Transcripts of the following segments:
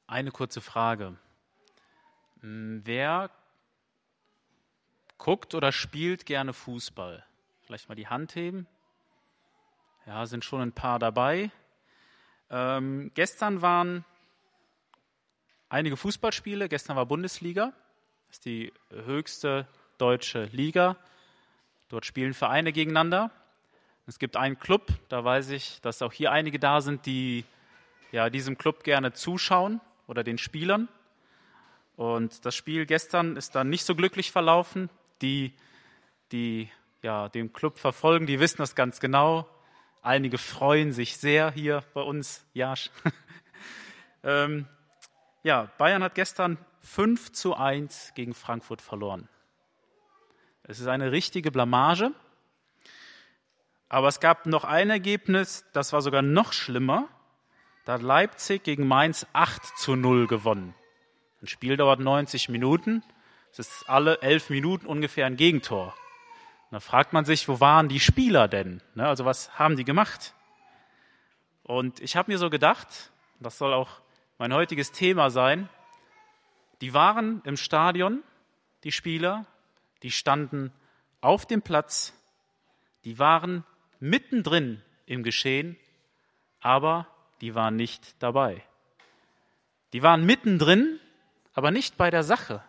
Eine kurze Frage. Wer guckt oder spielt gerne Fußball? Vielleicht mal die Hand heben. Ja, sind schon ein paar dabei. Gestern waren einige Fußballspiele. Gestern war Bundesliga. Das ist die höchste deutsche Liga. Dort spielen Vereine gegeneinander. Es gibt einen Club, da weiß ich, dass auch hier einige da sind, die diesem Club gerne zuschauen oder den Spielern. Und das Spiel gestern ist dann nicht so glücklich verlaufen. Die den Club verfolgen, die wissen das ganz genau. Einige freuen sich sehr hier bei uns. Jasch. Bayern hat gestern 5:1 gegen Frankfurt verloren. Es ist eine richtige Blamage. Aber es gab noch ein Ergebnis, das war sogar noch schlimmer. Da hat Leipzig gegen Mainz 8:0 gewonnen. Ein Spiel dauert 90 Minuten. Es ist alle 11 Minuten ungefähr ein Gegentor. Und da fragt man sich, wo waren die Spieler denn? Also was haben die gemacht? Und ich habe mir so gedacht, das soll auch mein heutiges Thema sein, die waren im Stadion, die Spieler, die standen auf dem Platz, die waren mittendrin im Geschehen, aber die waren nicht dabei. Die waren mittendrin, aber nicht bei der Sache.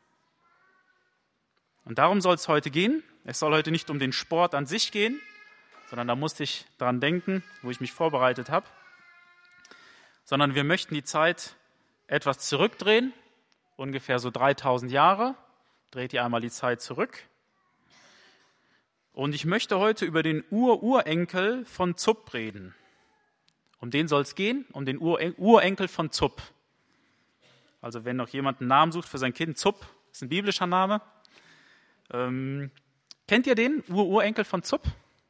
Und darum soll es heute gehen. Es soll heute nicht um den Sport an sich gehen, sondern da musste ich dran denken, wo ich mich vorbereitet habe, sondern wir möchten die Zeit etwas zurückdrehen, ungefähr so 3000 Jahre. Dreht ihr einmal die Zeit zurück. Und ich möchte heute über den Urenkel von Zupp reden. Um den soll es gehen, um den Urenkel von Zupp. Also wenn noch jemand einen Namen sucht für sein Kind, Zupp, ist ein biblischer Name. Kennt ihr den Urenkel von Zupp?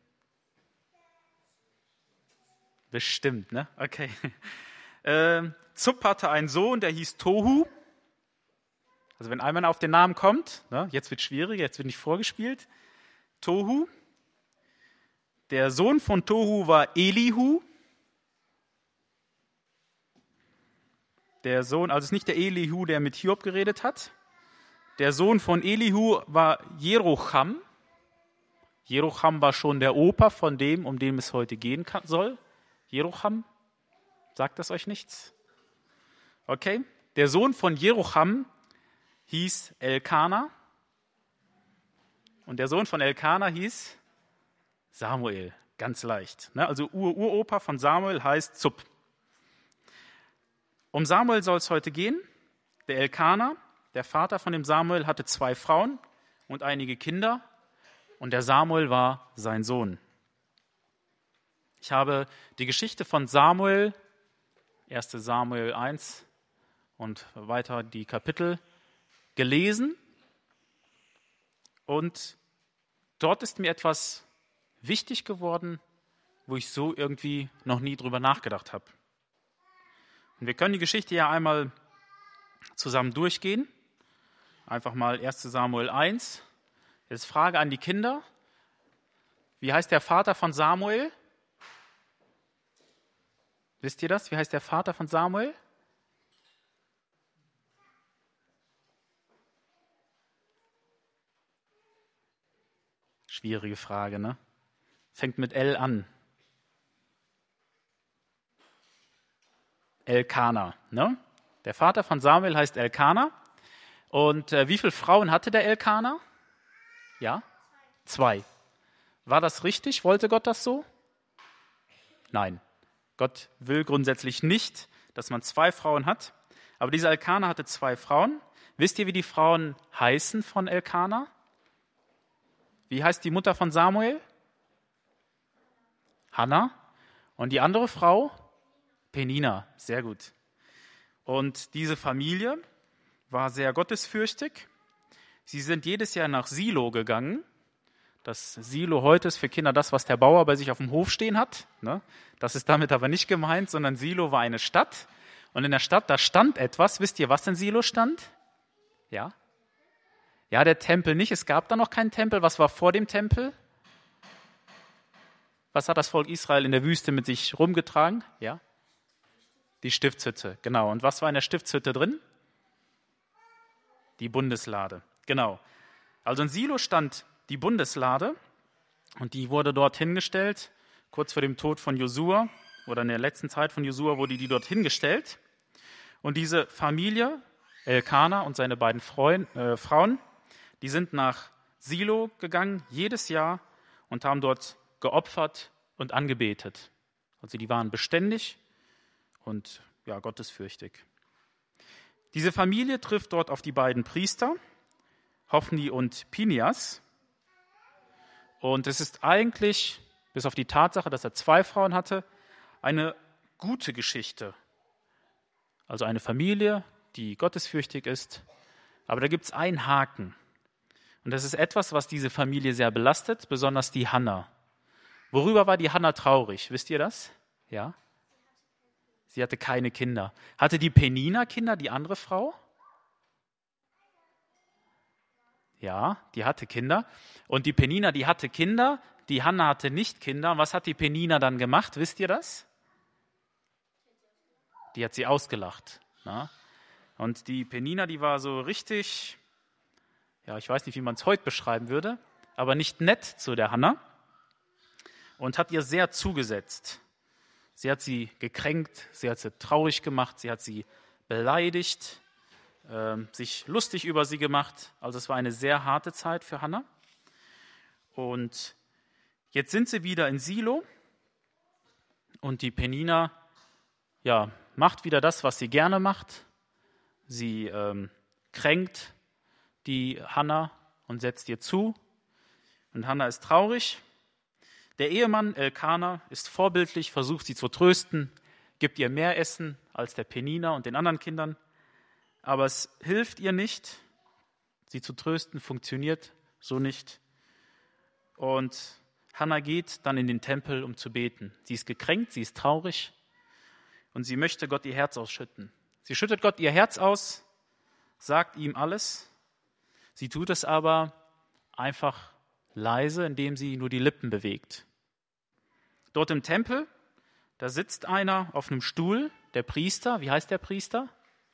Bestimmt, ne? Okay. Zupp hatte einen Sohn, der hieß Tohu. Also wenn einmal auf den Namen kommt, ne, jetzt wird es schwierig, jetzt wird nicht vorgespielt. Tohu. Der Sohn von Tohu war Elihu. Der Sohn, also es ist nicht der Elihu, der mit Hiob geredet hat. Der Sohn von Elihu war Jerocham. Jerocham war schon der Opa von dem, um den es heute gehen soll. Jerocham, sagt das euch nichts? Okay. Der Sohn von Jerocham hieß Elkana. Und der Sohn von Elkana hieß Samuel, ganz leicht. Also Uropa von Samuel heißt Zupp. Um Samuel soll es heute gehen. Der Elkana, der Vater von dem Samuel, hatte 2 Frauen und einige Kinder. Und der Samuel war sein Sohn. Ich habe die Geschichte von Samuel, 1. Samuel 1 und weiter die Kapitel, gelesen. Und dort ist mir etwas wichtig geworden, wo ich so irgendwie noch nie drüber nachgedacht habe. Und wir können die Geschichte ja einmal zusammen durchgehen. Einfach mal 1. Samuel 1. Jetzt Frage an die Kinder. Wie heißt der Vater von Samuel? Wisst ihr das? Wie heißt der Vater von Samuel? Schwierige Frage, ne? Fängt mit L an. Elkana, ne? Der Vater von Samuel heißt Elkana. Und wie viele Frauen hatte der Elkana? Ja? 2. War das richtig? Wollte Gott das so? Nein. Gott will grundsätzlich nicht, dass man 2 Frauen hat. Aber dieser Elkana hatte 2 Frauen. Wisst ihr, wie die Frauen heißen von Elkana? Wie heißt die Mutter von Samuel? Hannah. Und die andere Frau? Penina. Sehr gut. Und diese Familie war sehr gottesfürchtig. Sie sind jedes Jahr nach Silo gegangen. Das Silo heute ist für Kinder das, was der Bauer bei sich auf dem Hof stehen hat. Das ist damit aber nicht gemeint, sondern Silo war eine Stadt. Und in der Stadt, da stand etwas. Wisst ihr, was in Silo stand? Ja? Ja, der Tempel nicht. Es gab da noch keinen Tempel. Was war vor dem Tempel? Was hat das Volk Israel in der Wüste mit sich rumgetragen? Ja? Die Stiftshütte, genau. Und was war in der Stiftshütte drin? Die Bundeslade, genau. Also in Silo stand die Bundeslade und die wurde dort hingestellt, kurz vor dem Tod von Josua oder in der letzten Zeit von Josua wurde die dort hingestellt. Und diese Familie, Elkana und seine beiden Frauen, die sind nach Silo gegangen, jedes Jahr, und haben dort geopfert und angebetet. Also die waren beständig und ja, gottesfürchtig. Diese Familie trifft dort auf die beiden Priester, Hophni und Pinehas. Und es ist eigentlich, bis auf die Tatsache, dass er 2 Frauen hatte, eine gute Geschichte. Also eine Familie, die gottesfürchtig ist. Aber da gibt es einen Haken. Und das ist etwas, was diese Familie sehr belastet, besonders die Hannah. Worüber war die Hannah traurig? Wisst ihr das? Ja? Sie hatte keine Kinder. Hatte die Penina Kinder, die andere Frau? Ja, die hatte Kinder. Und die Penina, die hatte Kinder. Die Hannah hatte nicht Kinder. Und was hat die Penina dann gemacht? Wisst ihr das? Die hat sie ausgelacht. Na? Und die Penina, die war so richtig, ja, ich weiß nicht, wie man es heute beschreiben würde, aber nicht nett zu der Hannah und hat ihr sehr zugesetzt. Sie hat sie gekränkt, sie hat sie traurig gemacht, sie hat sie beleidigt, sich lustig über sie gemacht. Also es war eine sehr harte Zeit für Hannah. Und jetzt sind sie wieder in Silo und die Penina, ja, macht wieder das, was sie gerne macht. Sie kränkt die Hannah und setzt ihr zu. Und Hannah ist traurig. Der Ehemann Elkana ist vorbildlich, versucht sie zu trösten, gibt ihr mehr Essen als der Penina und den anderen Kindern. Aber es hilft ihr nicht, sie zu trösten, funktioniert so nicht. Und Hannah geht dann in den Tempel, um zu beten. Sie ist gekränkt, sie ist traurig und sie möchte Gott ihr Herz ausschütten. Sie schüttet Gott ihr Herz aus, sagt ihm alles. Sie tut es aber einfach leise, indem sie nur die Lippen bewegt. Dort im Tempel, da sitzt einer auf einem Stuhl, der Priester. Wie heißt der Priester?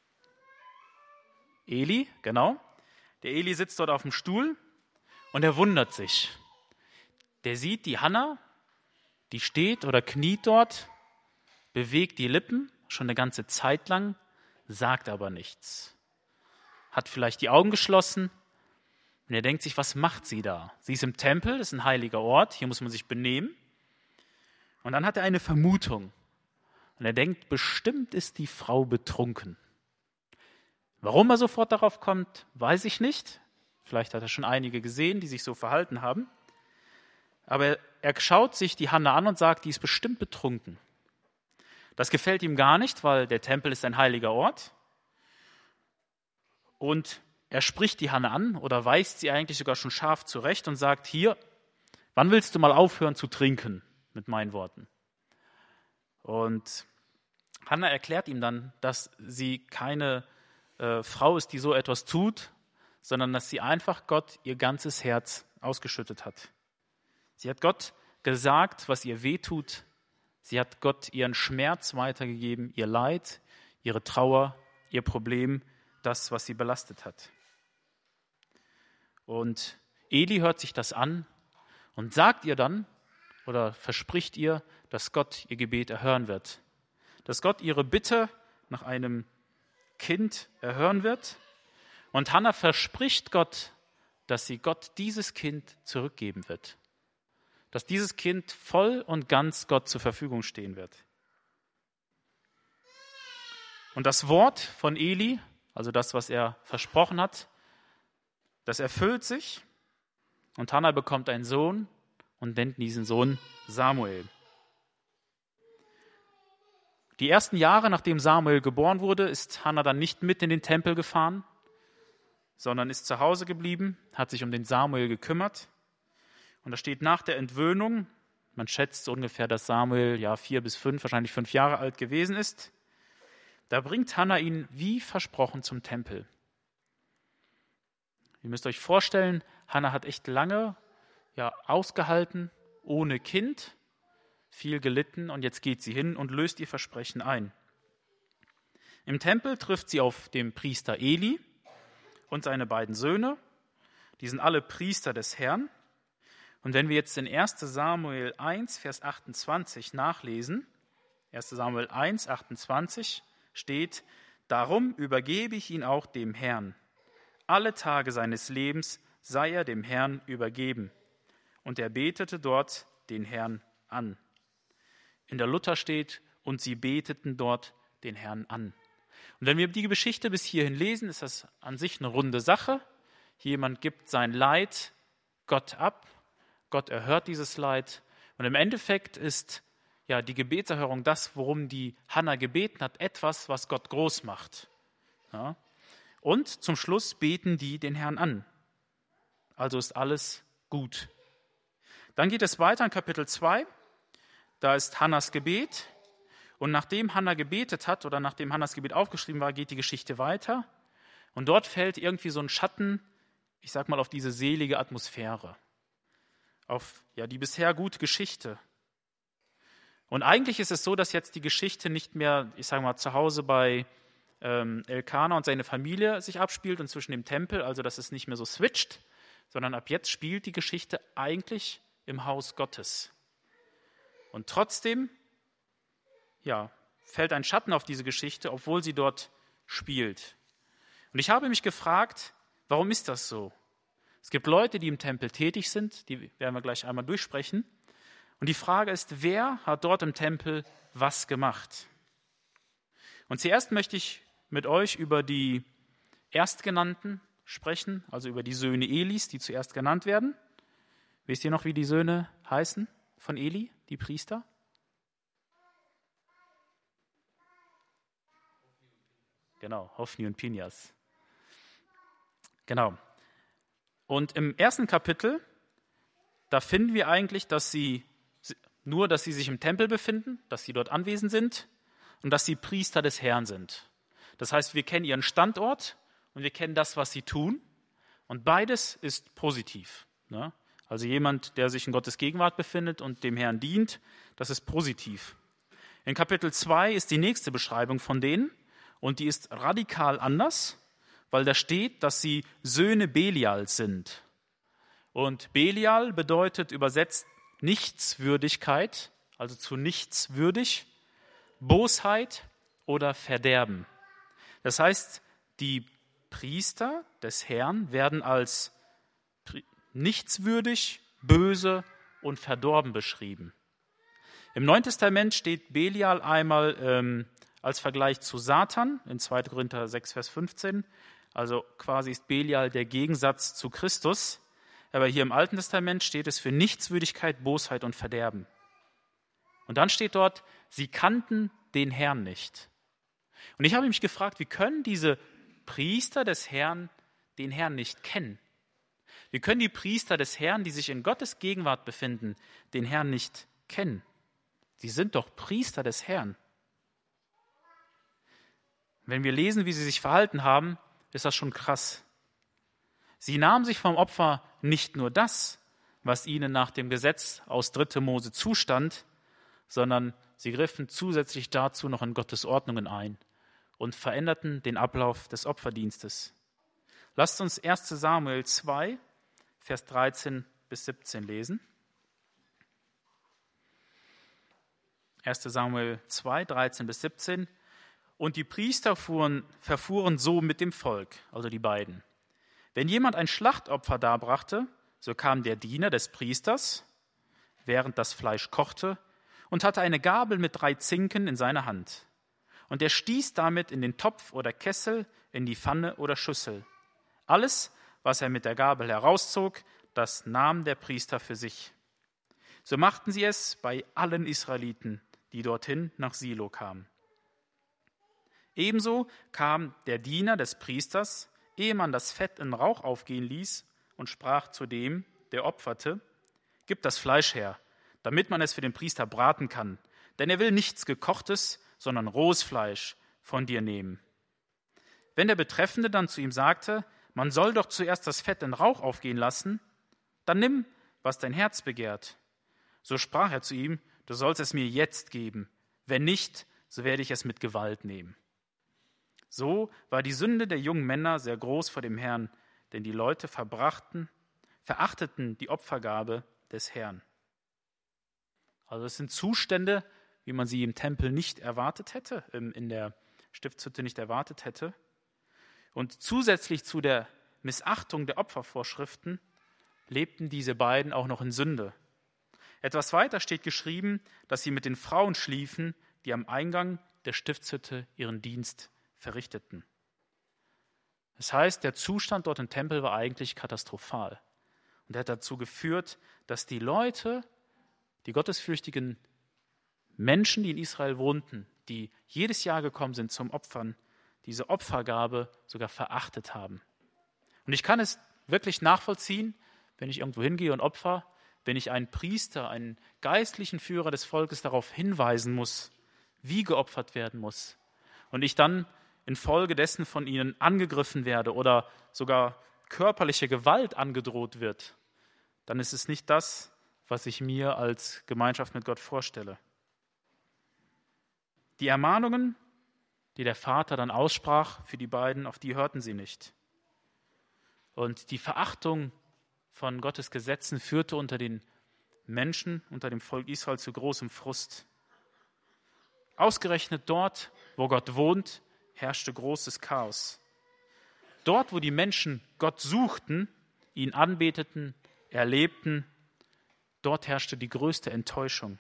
Eli, genau. Der Eli sitzt dort auf dem Stuhl und er wundert sich. Der sieht die Hannah, die steht oder kniet dort, bewegt die Lippen schon eine ganze Zeit lang, sagt aber nichts. Hat vielleicht die Augen geschlossen und er denkt sich, was macht sie da? Sie ist im Tempel, das ist ein heiliger Ort, hier muss man sich benehmen. Und dann hat er eine Vermutung und er denkt, bestimmt ist die Frau betrunken. Warum er sofort darauf kommt, weiß ich nicht. Vielleicht hat er schon einige gesehen, die sich so verhalten haben. Aber er schaut sich die Hannah an und sagt, die ist bestimmt betrunken. Das gefällt ihm gar nicht, weil der Tempel ist ein heiliger Ort. Und er spricht die Hannah an oder weist sie eigentlich sogar schon scharf zurecht und sagt, hier, wann willst du mal aufhören zu trinken? Mit meinen Worten. Und Hannah erklärt ihm dann, dass sie keine Frau ist, die so etwas tut, sondern dass sie einfach Gott ihr ganzes Herz ausgeschüttet hat. Sie hat Gott gesagt, was ihr wehtut. Sie hat Gott ihren Schmerz weitergegeben, ihr Leid, ihre Trauer, ihr Problem, das, was sie belastet hat. Und Eli hört sich das an und sagt ihr dann oder verspricht ihr, dass Gott ihr Gebet erhören wird. Dass Gott ihre Bitte nach einem Kind erhören wird. Und Hannah verspricht Gott, dass sie Gott dieses Kind zurückgeben wird. Dass dieses Kind voll und ganz Gott zur Verfügung stehen wird. Und das Wort von Eli, also das, was er versprochen hat, das erfüllt sich. Und Hannah bekommt einen Sohn und nennt diesen Sohn Samuel. Die ersten Jahre, nachdem Samuel geboren wurde, ist Hannah dann nicht mit in den Tempel gefahren, sondern ist zu Hause geblieben, hat sich um den Samuel gekümmert. Und da steht nach der Entwöhnung, man schätzt so ungefähr, dass Samuel 4 bis 5, wahrscheinlich 5 Jahre alt gewesen ist, da bringt Hannah ihn wie versprochen zum Tempel. Ihr müsst euch vorstellen, Hannah hat echt lange ausgehalten, ohne Kind, viel gelitten und jetzt geht sie hin und löst ihr Versprechen ein. Im Tempel trifft sie auf den Priester Eli und seine beiden Söhne. Die sind alle Priester des Herrn. Und wenn wir jetzt in 1. Samuel 1, Vers 28 nachlesen, 1. Samuel 1, 28 steht: Darum übergebe ich ihn auch dem Herrn. Alle Tage seines Lebens sei er dem Herrn übergeben. Und er betete dort den Herrn an. In der Luther steht: Und sie beteten dort den Herrn an. Und wenn wir die Geschichte bis hierhin lesen, ist das an sich eine runde Sache. Jemand gibt sein Leid Gott ab. Gott erhört dieses Leid. Und im Endeffekt ist ja die Gebetserhörung das, worum die Hannah gebeten hat, etwas, was Gott groß macht. Ja. Und zum Schluss beten die den Herrn an. Also ist alles gut. Dann geht es weiter in Kapitel 2. Da ist Hannas Gebet. Und nachdem Hannah gebetet hat oder nachdem Hannas Gebet aufgeschrieben war, geht die Geschichte weiter. Und dort fällt irgendwie so ein Schatten, ich sag mal, auf diese selige Atmosphäre. Auf die bisher gute Geschichte. Und eigentlich ist es so, dass jetzt die Geschichte nicht mehr, ich sage mal, zu Hause bei Elkana und seine Familie sich abspielt und zwischen dem Tempel, also dass es nicht mehr so switcht, sondern ab jetzt spielt die Geschichte eigentlich im Haus Gottes. Und trotzdem, fällt ein Schatten auf diese Geschichte, obwohl sie dort spielt. Und ich habe mich gefragt, warum ist das so? Es gibt Leute, die im Tempel tätig sind, die werden wir gleich einmal durchsprechen. Und die Frage ist, wer hat dort im Tempel was gemacht? Und zuerst möchte ich mit euch über die Erstgenannten sprechen, also über die Söhne Elis, die zuerst genannt werden. Wisst ihr noch, wie die Söhne heißen von Eli, die Priester? Genau, Hofni und Pinjas. Genau. Und im ersten Kapitel, da finden wir eigentlich, dass sie sich im Tempel befinden, dass sie dort anwesend sind und dass sie Priester des Herrn sind. Das heißt, wir kennen ihren Standort und wir kennen das, was sie tun. Und beides ist positiv. Ne? Also jemand, der sich in Gottes Gegenwart befindet und dem Herrn dient, das ist positiv. In Kapitel 2 ist die nächste Beschreibung von denen und die ist radikal anders, weil da steht, dass sie Söhne Belials sind. Und Belial bedeutet übersetzt Nichtswürdigkeit, also zu nichts würdig, Bosheit oder Verderben. Das heißt, die Priester des Herrn werden als nichtswürdig, böse und verdorben beschrieben. Im Neuen Testament steht Belial einmal als Vergleich zu Satan in 2. Korinther 6, Vers 15. Also quasi ist Belial der Gegensatz zu Christus. Aber hier im Alten Testament steht es für Nichtswürdigkeit, Bosheit und Verderben. Und dann steht dort, sie kannten den Herrn nicht. Und ich habe mich gefragt, wie können diese Priester des Herrn den Herrn nicht kennen? Wie können die Priester des Herrn, die sich in Gottes Gegenwart befinden, den Herrn nicht kennen? Sie sind doch Priester des Herrn. Wenn wir lesen, wie sie sich verhalten haben, ist das schon krass. Sie nahmen sich vom Opfer nicht nur das, was ihnen nach dem Gesetz aus 3. Mose zustand, sondern sie griffen zusätzlich dazu noch in Gottes Ordnungen ein und veränderten den Ablauf des Opferdienstes. Lasst uns 1. Samuel 2, Vers 13 bis 17 lesen. 1. Samuel 2, 13 bis 17. Und die Priester verfuhren so mit dem Volk, also die beiden. Wenn jemand ein Schlachtopfer darbrachte, so kam der Diener des Priesters, während das Fleisch kochte, und hatte eine Gabel mit 3 Zinken in seiner Hand. Und er stieß damit in den Topf oder Kessel, in die Pfanne oder Schüssel. Alles, was er mit der Gabel herauszog, das nahm der Priester für sich. So machten sie es bei allen Israeliten, die dorthin nach Silo kamen. Ebenso kam der Diener des Priesters, ehe man das Fett in Rauch aufgehen ließ, und sprach zu dem, der opferte: Gib das Fleisch her, damit man es für den Priester braten kann, denn er will nichts Gekochtes, sondern rohes Fleisch von dir nehmen. Wenn der Betreffende dann zu ihm sagte: Man soll doch zuerst das Fett in Rauch aufgehen lassen, dann nimm, was dein Herz begehrt. So sprach er zu ihm: Du sollst es mir jetzt geben, wenn nicht, so werde ich es mit Gewalt nehmen. So war die Sünde der jungen Männer sehr groß vor dem Herrn, denn die Leute verachteten die Opfergabe des Herrn. Also es sind Zustände, wie man sie im Tempel nicht erwartet hätte, in der Stiftshütte nicht erwartet hätte. Und zusätzlich zu der Missachtung der Opfervorschriften lebten diese beiden auch noch in Sünde. Etwas weiter steht geschrieben, dass sie mit den Frauen schliefen, die am Eingang der Stiftshütte ihren Dienst verrichteten. Das heißt, der Zustand dort im Tempel war eigentlich katastrophal. Und er hat dazu geführt, dass die Leute, die gottesfürchtigen Menschen, die in Israel wohnten, die jedes Jahr gekommen sind zum Opfern, diese Opfergabe sogar verachtet haben. Und ich kann es wirklich nachvollziehen, wenn ich irgendwo hingehe und opfer, wenn ich einen Priester, einen geistlichen Führer des Volkes darauf hinweisen muss, wie geopfert werden muss, und ich dann infolgedessen von ihnen angegriffen werde oder sogar körperliche Gewalt angedroht wird, dann ist es nicht das, was ich mir als Gemeinschaft mit Gott vorstelle. Die Ermahnungen, die der Vater dann aussprach für die beiden, auf die hörten sie nicht. Und die Verachtung von Gottes Gesetzen führte unter den Menschen, unter dem Volk Israel zu großem Frust. Ausgerechnet dort, wo Gott wohnt, herrschte großes Chaos. Dort, wo die Menschen Gott suchten, ihn anbeteten, erlebten, dort herrschte die größte Enttäuschung.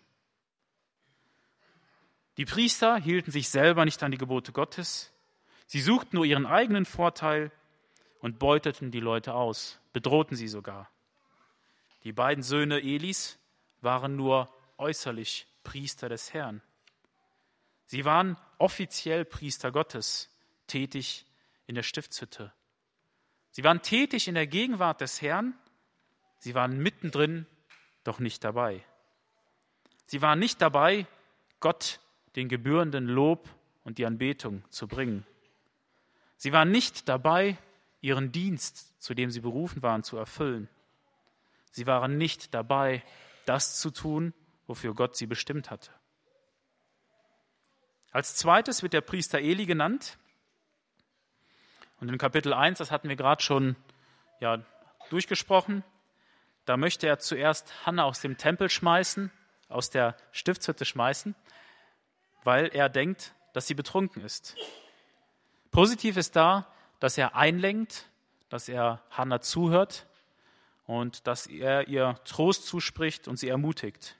Die Priester hielten sich selber nicht an die Gebote Gottes. Sie suchten nur ihren eigenen Vorteil und beuteten die Leute aus, bedrohten sie sogar. Die beiden Söhne Elis waren nur äußerlich Priester des Herrn. Sie waren offiziell Priester Gottes, tätig in der Stiftshütte. Sie waren tätig in der Gegenwart des Herrn, sie waren mittendrin, doch nicht dabei. Sie waren nicht dabei, Gott den gebührenden Lob und die Anbetung zu bringen. Sie waren nicht dabei, ihren Dienst, zu dem sie berufen waren, zu erfüllen. Sie waren nicht dabei, das zu tun, wofür Gott sie bestimmt hatte. Als zweites wird der Priester Eli genannt. Und in Kapitel 1, das hatten wir gerade schon durchgesprochen, da möchte er zuerst Hannah aus dem Tempel schmeißen, aus der Stiftshütte schmeißen, weil er denkt, dass sie betrunken ist. Positiv ist da, dass er einlenkt, dass er Hannah zuhört und dass er ihr Trost zuspricht und sie ermutigt.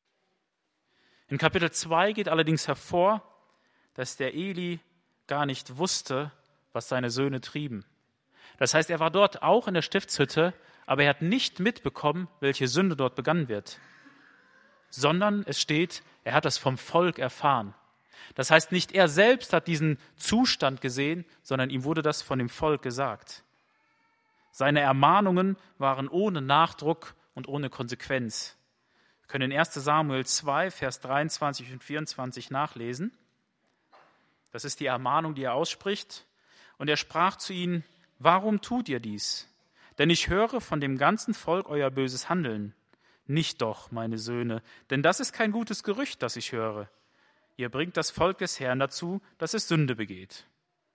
In Kapitel 2 geht allerdings hervor, dass der Eli gar nicht wusste, was seine Söhne trieben. Das heißt, er war dort auch in der Stiftshütte, aber er hat nicht mitbekommen, welche Sünde dort begangen wird, sondern es steht, er hat das vom Volk erfahren. Das heißt, nicht er selbst hat diesen Zustand gesehen, sondern ihm wurde das von dem Volk gesagt. Seine Ermahnungen waren ohne Nachdruck und ohne Konsequenz. Wir können in 1. Samuel 2, Vers 23 und 24 nachlesen. Das ist die Ermahnung, die er ausspricht. Und er sprach zu ihnen: Warum tut ihr dies? Denn ich höre von dem ganzen Volk euer böses Handeln. Nicht doch, meine Söhne, denn das ist kein gutes Gerücht, das ich höre. Ihr bringt das Volk des Herrn dazu, dass es Sünde begeht.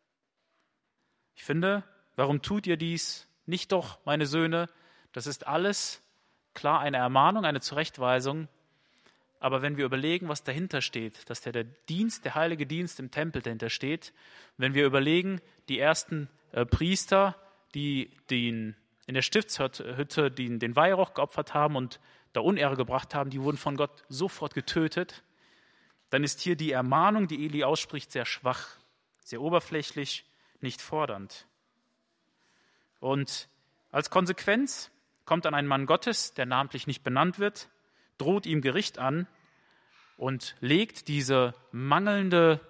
Ich finde, warum tut ihr dies? Nicht doch, meine Söhne, das ist alles klar eine Ermahnung, eine Zurechtweisung. Aber wenn wir überlegen, was dahinter steht, dass der Dienst, der heilige Dienst im Tempel dahinter steht, wenn wir überlegen, die ersten Priester, die in der Stiftshütte den Weihrauch geopfert haben und da Unehre gebracht haben, die wurden von Gott sofort getötet, dann ist hier die Ermahnung, die Eli ausspricht, sehr schwach, sehr oberflächlich, nicht fordernd. Und als Konsequenz kommt dann ein Mann Gottes, der namentlich nicht benannt wird, droht ihm Gericht an und legt diese mangelnde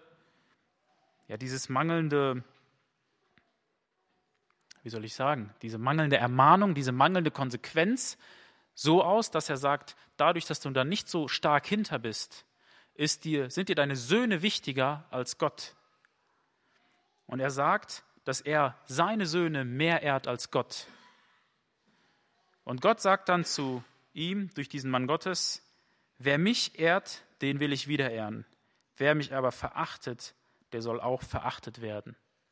Ermahnung, diese mangelnde Konsequenz so aus, dass er sagt, dadurch, dass du da nicht so stark hinter bist, sind dir deine Söhne wichtiger als Gott. Und er sagt, dass er seine Söhne mehr ehrt als Gott. Und Gott sagt dann zu ihm, durch diesen Mann Gottes: Wer mich ehrt, den will ich wieder ehren. Wer mich aber verachtet, der soll auch verachtet werden.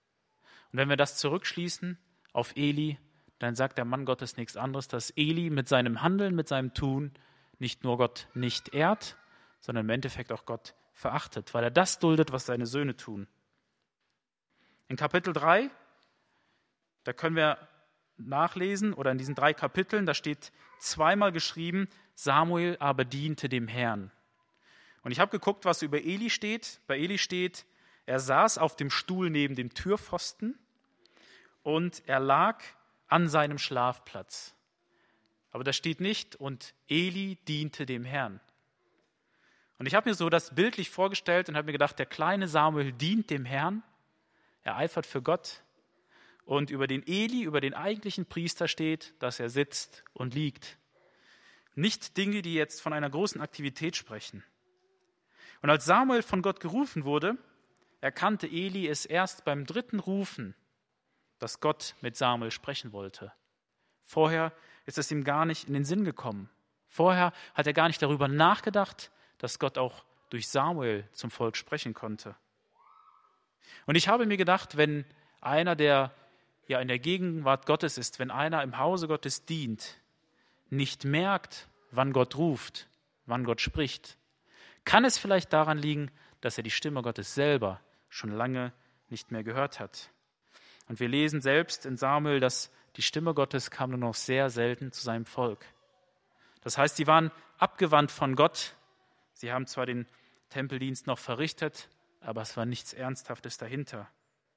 Und wenn wir das zurückschließen auf Eli, dann sagt der Mann Gottes nichts anderes, dass Eli mit seinem Handeln, mit seinem Tun nicht nur Gott nicht ehrt, sondern im Endeffekt auch Gott verachtet, weil er das duldet, was seine Söhne tun. In Kapitel 3, da können wir nachlesen, oder in diesen 3 Kapiteln, da steht zweimal geschrieben, Samuel aber diente dem Herrn. Und ich habe geguckt, was über Eli steht. Bei Eli steht, er saß auf dem Stuhl neben dem Türpfosten und er lag an seinem Schlafplatz. Aber da steht nicht, und Eli diente dem Herrn. Und ich habe mir so das bildlich vorgestellt und habe mir gedacht, der kleine Samuel dient dem Herrn, er eifert für Gott. Und über den Eli, über den eigentlichen Priester steht, dass er sitzt und liegt. Nicht Dinge, die jetzt von einer großen Aktivität sprechen. Und als Samuel von Gott gerufen wurde, erkannte Eli es erst beim 3. Rufen, dass Gott mit Samuel sprechen wollte. Vorher ist es ihm gar nicht in den Sinn gekommen. Vorher hat er gar nicht darüber nachgedacht, dass Gott auch durch Samuel zum Volk sprechen konnte. Und ich habe mir gedacht, wenn einer, der ja in der Gegenwart Gottes ist, wenn einer im Hause Gottes dient, nicht merkt, wann Gott ruft, wann Gott spricht, kann es vielleicht daran liegen, dass er die Stimme Gottes selber schon lange nicht mehr gehört hat. Und wir lesen selbst in Samuel, dass die Stimme Gottes kam nur noch sehr selten zu seinem Volk. Das heißt, sie waren abgewandt von Gott. Sie haben zwar den Tempeldienst noch verrichtet, aber es war nichts Ernsthaftes dahinter.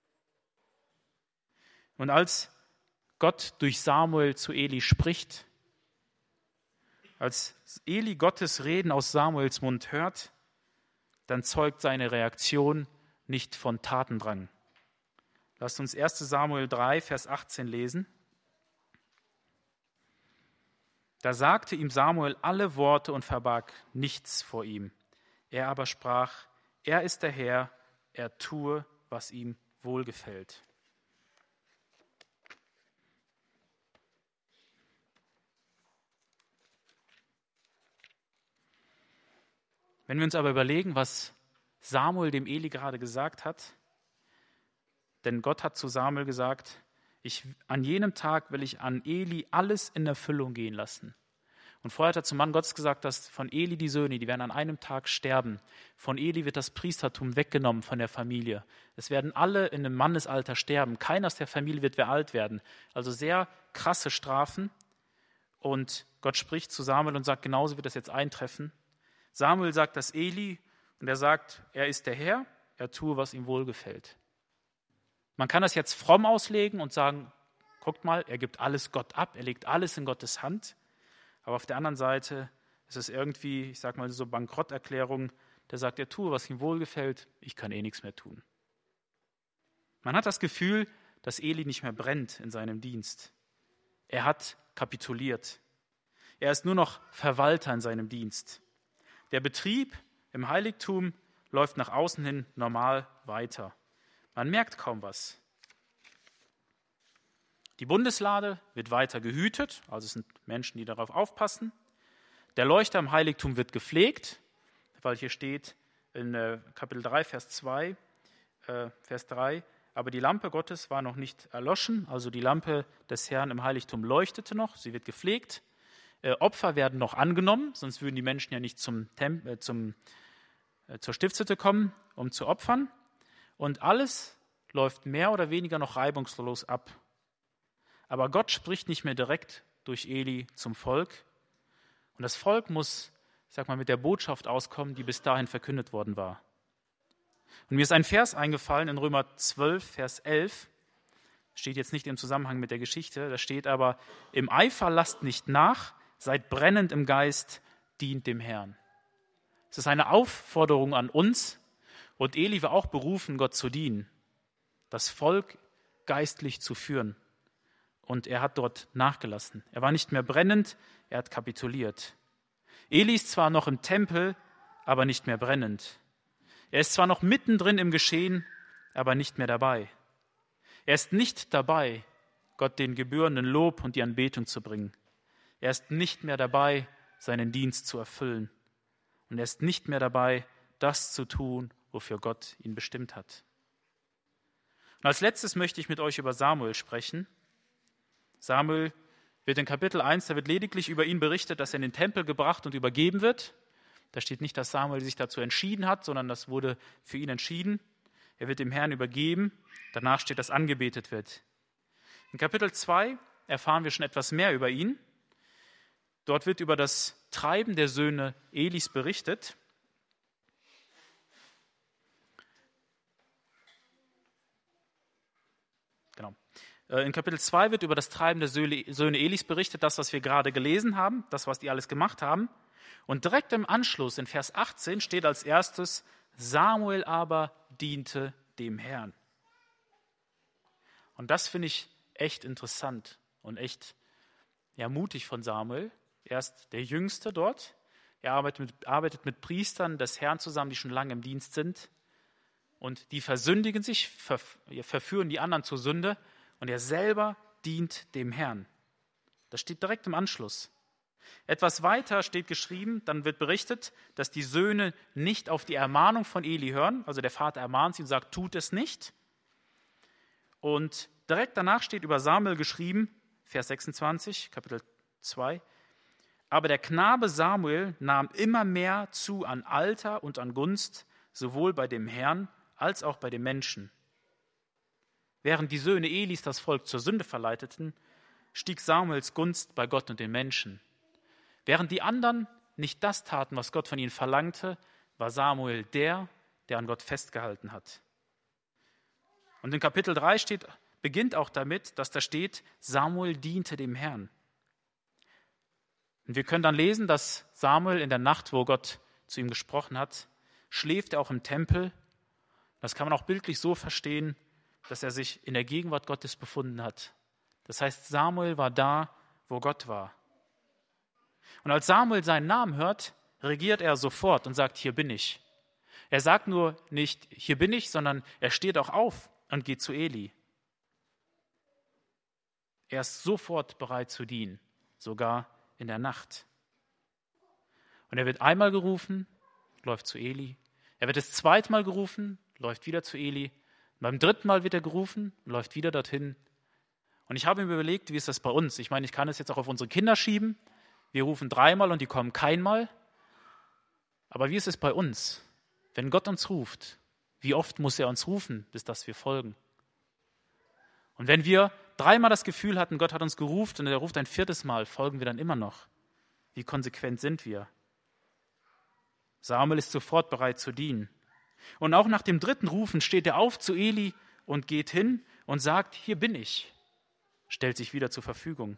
Und als Gott durch Samuel zu Eli spricht, als Eli Gottes Reden aus Samuels Mund hört, dann zeugt seine Reaktion nicht von Tatendrang. Lasst uns 1. Samuel 3, Vers 18 lesen. Da sagte ihm Samuel alle Worte und verbarg nichts vor ihm. Er aber sprach, er ist der Herr, er tue, was ihm wohlgefällt. Wenn wir uns aber überlegen, was Samuel dem Eli gerade gesagt hat, denn Gott hat zu Samuel gesagt, an jenem Tag will ich an Eli alles in Erfüllung gehen lassen. Und vorher hat er zum Mann Gottes gesagt, dass von Eli die Söhne, die werden an einem Tag sterben. Von Eli wird das Priestertum weggenommen von der Familie. Es werden alle in einem Mannesalter sterben. Keiner aus der Familie wird mehr alt werden. Also sehr krasse Strafen. Und Gott spricht zu Samuel und sagt, genauso wird das jetzt eintreffen. Samuel sagt das Eli und er sagt, er ist der Herr, er tue, was ihm wohlgefällt. Man kann das jetzt fromm auslegen und sagen, guckt mal, er gibt alles Gott ab, er legt alles in Gottes Hand. Aber auf der anderen Seite ist es irgendwie, ich sage mal so Bankrotterklärung, der sagt, er tue, was ihm wohlgefällt, ich kann eh nichts mehr tun. Man hat das Gefühl, dass Eli nicht mehr brennt in seinem Dienst. Er hat kapituliert. Er ist nur noch Verwalter in seinem Dienst. Der Betrieb im Heiligtum läuft nach außen hin normal weiter. Man merkt kaum was. Die Bundeslade wird weiter gehütet, also es sind Menschen, die darauf aufpassen. Der Leuchter im Heiligtum wird gepflegt, weil hier steht in Kapitel 3, Vers 2, Vers 3, aber die Lampe Gottes war noch nicht erloschen, also die Lampe des Herrn im Heiligtum leuchtete noch, sie wird gepflegt. Opfer werden noch angenommen, sonst würden die Menschen ja nicht zur Stiftshütte kommen, um zu opfern. Und alles läuft mehr oder weniger noch reibungslos ab. Aber Gott spricht nicht mehr direkt durch Eli zum Volk. Und das Volk muss, ich sag mal, mit der Botschaft auskommen, die bis dahin verkündet worden war. Und mir ist ein Vers eingefallen in Römer 12, Vers 11. Steht jetzt nicht im Zusammenhang mit der Geschichte. Da steht aber, im Eifer lasst nicht nach, seid brennend im Geist, dient dem Herrn. Es ist eine Aufforderung an uns. Und Eli war auch berufen, Gott zu dienen, das Volk geistlich zu führen. Und er hat dort nachgelassen. Er war nicht mehr brennend, er hat kapituliert. Eli ist zwar noch im Tempel, aber nicht mehr brennend. Er ist zwar noch mittendrin im Geschehen, aber nicht mehr dabei. Er ist nicht dabei, Gott den gebührenden Lob und die Anbetung zu bringen. Er ist nicht mehr dabei, seinen Dienst zu erfüllen. Und er ist nicht mehr dabei, das zu tun, wofür Gott ihn bestimmt hat. Und als letztes möchte ich mit euch über Samuel sprechen. Samuel wird in Kapitel 1, da wird lediglich über ihn berichtet, dass er in den Tempel gebracht und übergeben wird. Da steht nicht, dass Samuel sich dazu entschieden hat, sondern das wurde für ihn entschieden. Er wird dem Herrn übergeben. Danach steht, dass angebetet wird. In Kapitel 2 erfahren wir schon etwas mehr über ihn. Dort wird über das Treiben der Söhne Elis berichtet. Genau. In Kapitel 2 wird über das Treiben der Söhne Elis berichtet, das, was wir gerade gelesen haben, das, was die alles gemacht haben. Und direkt im Anschluss, in Vers 18, steht als erstes, Samuel aber diente dem Herrn. Und das finde ich echt interessant und echt mutig von Samuel. Er ist der Jüngste dort. Er arbeitet mit Priestern des Herrn zusammen, die schon lange im Dienst sind. Und die versündigen sich, verführen die anderen zur Sünde. Und er selber dient dem Herrn. Das steht direkt im Anschluss. Etwas weiter steht geschrieben, dann wird berichtet, dass die Söhne nicht auf die Ermahnung von Eli hören. Also der Vater ermahnt sie und sagt, tut es nicht. Und direkt danach steht über Samuel geschrieben, Vers 26, Kapitel 2, aber der Knabe Samuel nahm immer mehr zu an Alter und an Gunst, sowohl bei dem Herrn als auch bei den Menschen. Während die Söhne Elis das Volk zur Sünde verleiteten, stieg Samuels Gunst bei Gott und den Menschen. Während die anderen nicht das taten, was Gott von ihnen verlangte, war Samuel der an Gott festgehalten hat. Und in Kapitel 3 beginnt auch damit, dass da steht, Samuel diente dem Herrn. Und wir können dann lesen, dass Samuel in der Nacht, wo Gott zu ihm gesprochen hat, schläft er auch im Tempel. Das kann man auch bildlich so verstehen, dass er sich in der Gegenwart Gottes befunden hat. Das heißt, Samuel war da, wo Gott war. Und als Samuel seinen Namen hört, reagiert er sofort und sagt, hier bin ich. Er sagt nur nicht, hier bin ich, sondern er steht auch auf und geht zu Eli. Er ist sofort bereit zu dienen, sogar in der Nacht. Und er wird einmal gerufen, läuft zu Eli. Er wird das zweite Mal gerufen, läuft wieder zu Eli. Und beim dritten Mal wird er gerufen, läuft wieder dorthin. Und ich habe mir überlegt, wie ist das bei uns? Ich meine, ich kann es jetzt auch auf unsere Kinder schieben. Wir rufen 3-mal und die kommen keinmal. Aber wie ist es bei uns? Wenn Gott uns ruft, wie oft muss er uns rufen, bis dass wir folgen? Und wenn wir 3-mal das Gefühl hatten, Gott hat uns gerufen und er ruft ein 4. Mal, folgen wir dann immer noch? Wie konsequent sind wir? Samuel ist sofort bereit zu dienen. Und auch nach dem 3. Rufen steht er auf zu Eli und geht hin und sagt, hier bin ich, stellt sich wieder zur Verfügung.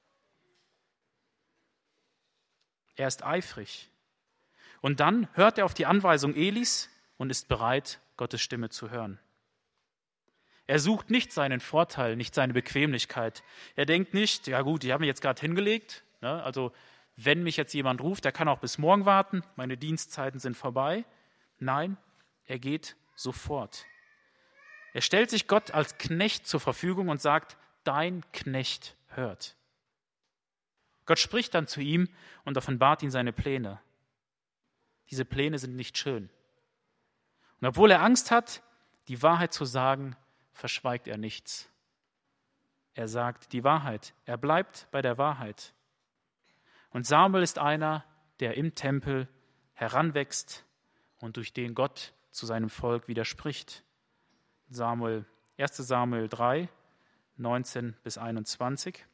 Er ist eifrig. Und dann hört er auf die Anweisung Elis und ist bereit, Gottes Stimme zu hören. Er sucht nicht seinen Vorteil, nicht seine Bequemlichkeit. Er denkt nicht, ja gut, ich habe mich jetzt gerade hingelegt, ne? Also wenn mich jetzt jemand ruft, der kann auch bis morgen warten, meine Dienstzeiten sind vorbei. Nein, er geht sofort. Er stellt sich Gott als Knecht zur Verfügung und sagt, dein Knecht hört. Gott spricht dann zu ihm und offenbart ihm seine Pläne. Diese Pläne sind nicht schön. Und obwohl er Angst hat, die Wahrheit zu sagen, verschweigt er nichts. Er sagt die Wahrheit. Er bleibt bei der Wahrheit. Und Samuel ist einer, der im Tempel heranwächst und durch den Gott zu seinem Volk widerspricht. 1. Samuel 3, 19 bis 21.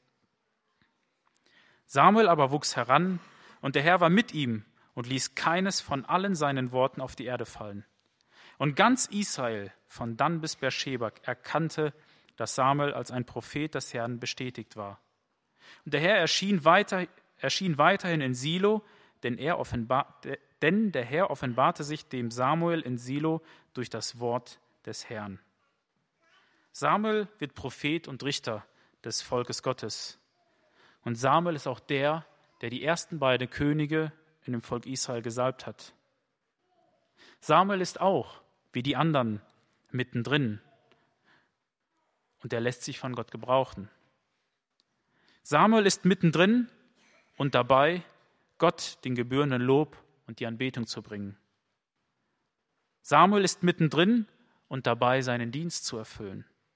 Samuel aber wuchs heran, und der Herr war mit ihm und ließ keines von allen seinen Worten auf die Erde fallen. Und ganz Israel, von Dan bis Beersheba, erkannte, dass Samuel als ein Prophet des Herrn bestätigt war. Und der Herr erschien weiterhin in Silo, denn der Herr offenbarte sich dem Samuel in Silo durch das Wort des Herrn. Samuel wird Prophet und Richter des Volkes Gottes. Und Samuel ist auch der die ersten beiden Könige in dem Volk Israel gesalbt hat. Samuel ist auch, wie die anderen, mittendrin. Und er lässt sich von Gott gebrauchen. Samuel ist mittendrin und dabei, Gott den gebührenden Lob und die Anbetung zu bringen. Samuel ist mittendrin und dabei, seinen Dienst zu erfüllen.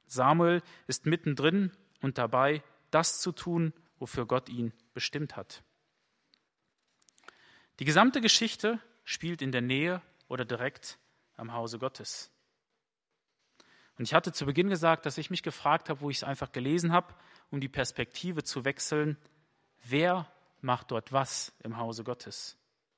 Samuel ist mittendrin und dabei, das zu tun, wofür Gott ihn bestimmt hat. Die gesamte Geschichte spielt in der Nähe oder direkt am Hause Gottes. Und ich hatte zu Beginn gesagt, dass ich mich gefragt habe, wo ich es einfach gelesen habe, um die Perspektive zu wechseln, wer macht dort was im Hause Gottes?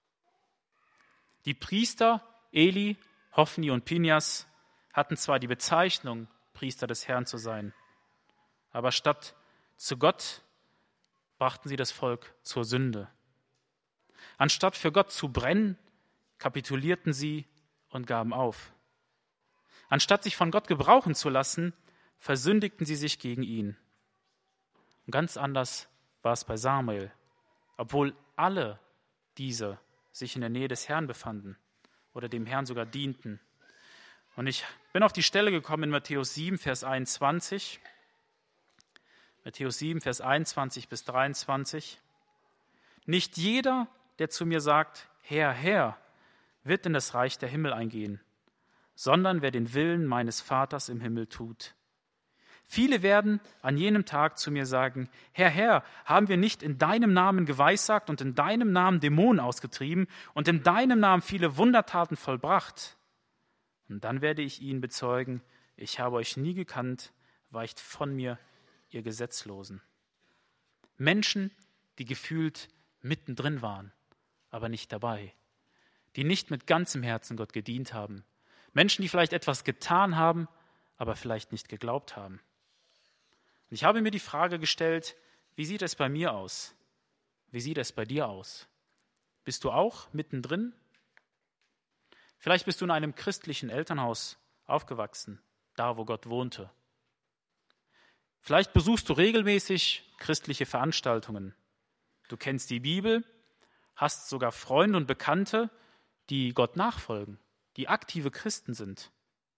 Die Priester Eli, Hophni und Pinjas hatten zwar die Bezeichnung, Priester des Herrn zu sein, aber statt zu Gott brachten sie das Volk zur Sünde. Anstatt für Gott zu brennen, kapitulierten sie und gaben auf. Anstatt sich von Gott gebrauchen zu lassen, versündigten sie sich gegen ihn. Und ganz anders war es bei Samuel, obwohl alle diese sich in der Nähe des Herrn befanden oder dem Herrn sogar dienten. Und ich bin auf die Stelle gekommen in Matthäus 7, Vers 21. Matthäus 7, Vers 21 bis 23. Nicht jeder, der zu mir sagt, Herr, Herr, wird in das Reich der Himmel eingehen, sondern wer den Willen meines Vaters im Himmel tut. Viele werden an jenem Tag zu mir sagen, Herr, Herr, haben wir nicht in deinem Namen geweissagt und in deinem Namen Dämonen ausgetrieben und in deinem Namen viele Wundertaten vollbracht? Und dann werde ich ihnen bezeugen, ich habe euch nie gekannt, weicht von mir, ihr Gesetzlosen. Menschen, die gefühlt mittendrin waren, aber nicht dabei. Die nicht mit ganzem Herzen Gott gedient haben. Menschen, die vielleicht etwas getan haben, aber vielleicht nicht geglaubt haben. Und ich habe mir die Frage gestellt, wie sieht es bei mir aus? Wie sieht es bei dir aus? Bist du auch mittendrin? Vielleicht bist du in einem christlichen Elternhaus aufgewachsen, da wo Gott wohnte. Vielleicht besuchst du regelmäßig christliche Veranstaltungen. Du kennst die Bibel, hast sogar Freunde und Bekannte, die Gott nachfolgen, die aktive Christen sind.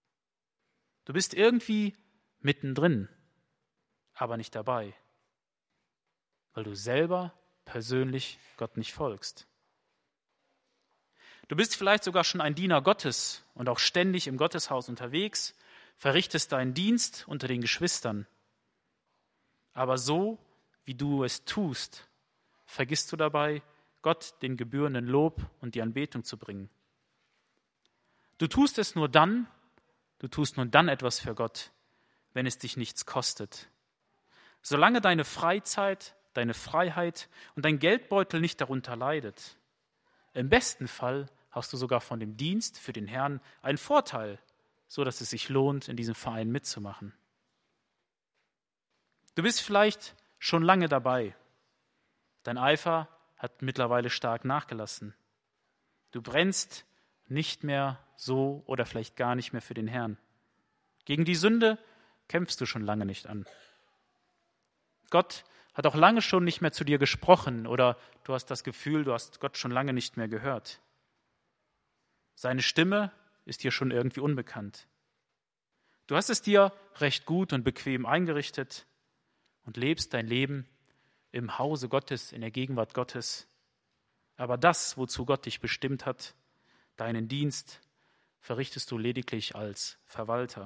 Du bist irgendwie mittendrin, aber nicht dabei, weil du selber persönlich Gott nicht folgst. Du bist vielleicht sogar schon ein Diener Gottes und auch ständig im Gotteshaus unterwegs, verrichtest deinen Dienst unter den Geschwistern. Aber so, wie du es tust, vergisst du dabei, Gott den gebührenden Lob und die Anbetung zu bringen. Du tust nur dann etwas für Gott, wenn es dich nichts kostet. Solange deine Freizeit, deine Freiheit und dein Geldbeutel nicht darunter leidet. Im besten Fall hast du sogar von dem Dienst für den Herrn einen Vorteil, so dass es sich lohnt, in diesem Verein mitzumachen. Du bist vielleicht schon lange dabei. Dein Eifer hat mittlerweile stark nachgelassen. Du brennst nicht mehr so oder vielleicht gar nicht mehr für den Herrn. Gegen die Sünde kämpfst du schon lange nicht an. Gott hat auch lange schon nicht mehr zu dir gesprochen oder du hast das Gefühl, du hast Gott schon lange nicht mehr gehört. Seine Stimme ist dir schon irgendwie unbekannt. Du hast es dir recht gut und bequem eingerichtet und lebst dein Leben im Hause Gottes, in der Gegenwart Gottes. Aber das, wozu Gott dich bestimmt hat, deinen Dienst, verrichtest du lediglich als Verwalter.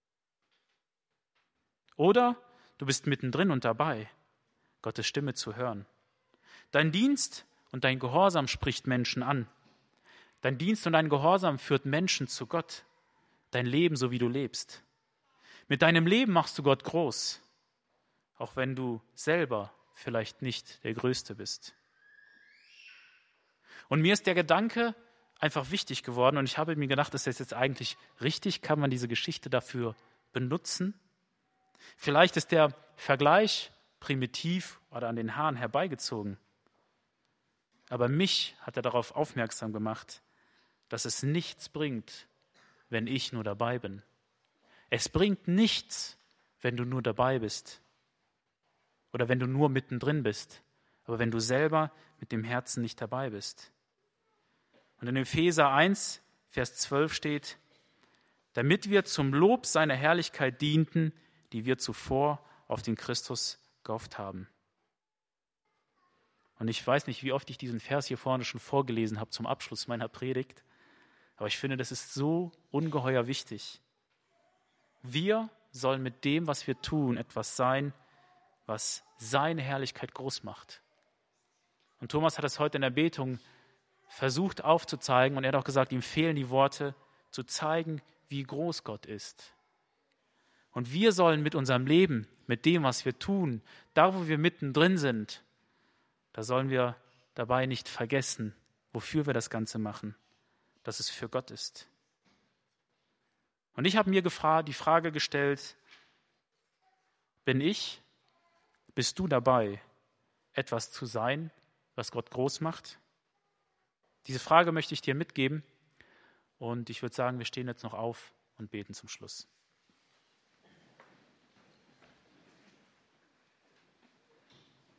Oder du bist mittendrin und dabei, Gottes Stimme zu hören. Dein Dienst und dein Gehorsam spricht Menschen an. Dein Dienst und dein Gehorsam führt Menschen zu Gott. Dein Leben, so wie du lebst. Mit deinem Leben machst du Gott groß, auch wenn du selber vielleicht nicht der Größte bist. Und mir ist der Gedanke einfach wichtig geworden und ich habe mir gedacht, ist das jetzt eigentlich richtig? Kann man diese Geschichte dafür benutzen? Vielleicht ist der Vergleich primitiv oder an den Haaren herbeigezogen. Aber mich hat er darauf aufmerksam gemacht, dass es nichts bringt, wenn ich nur dabei bin. Es bringt nichts, wenn du nur dabei bist oder wenn du nur mittendrin bist, aber wenn du selber mit dem Herzen nicht dabei bist. Und in Epheser 1, Vers 12 steht, damit wir zum Lob seiner Herrlichkeit dienten, die wir zuvor auf den Christus gehofft haben. Und ich weiß nicht, wie oft ich diesen Vers hier vorne schon vorgelesen habe zum Abschluss meiner Predigt, aber ich finde, das ist so ungeheuer wichtig. Wir soll mit dem, was wir tun, etwas sein, was seine Herrlichkeit groß macht. Und Thomas hat es heute in der Betung versucht aufzuzeigen und er hat auch gesagt, ihm fehlen die Worte, zu zeigen, wie groß Gott ist. Und wir sollen mit unserem Leben, mit dem, was wir tun, da, wo wir mittendrin sind, da sollen wir dabei nicht vergessen, wofür wir das Ganze machen, dass es für Gott ist. Und ich habe mir die Frage gestellt, bist du dabei, etwas zu sein, was Gott groß macht? Diese Frage möchte ich dir mitgeben und ich würde sagen, wir stehen jetzt noch auf und beten zum Schluss.